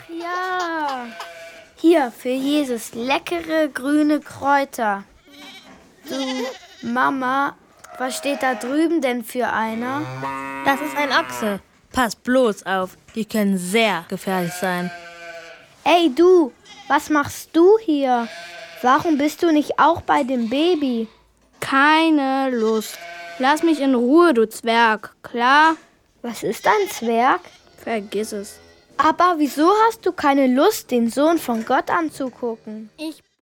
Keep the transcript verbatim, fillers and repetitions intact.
Ja. Hier, für Jesus, leckere grüne Kräuter. Du, Mama, was steht da drüben denn für einer? Das ist ein Ochse. Pass bloß auf, die können sehr gefährlich sein. Ey, du, was machst du hier? Warum bist du nicht auch bei dem Baby? Keine Lust. Lass mich in Ruhe, du Zwerg, klar? Was ist ein Zwerg? Vergiss es. Aber wieso hast du keine Lust, den Sohn von Gott anzugucken? Ich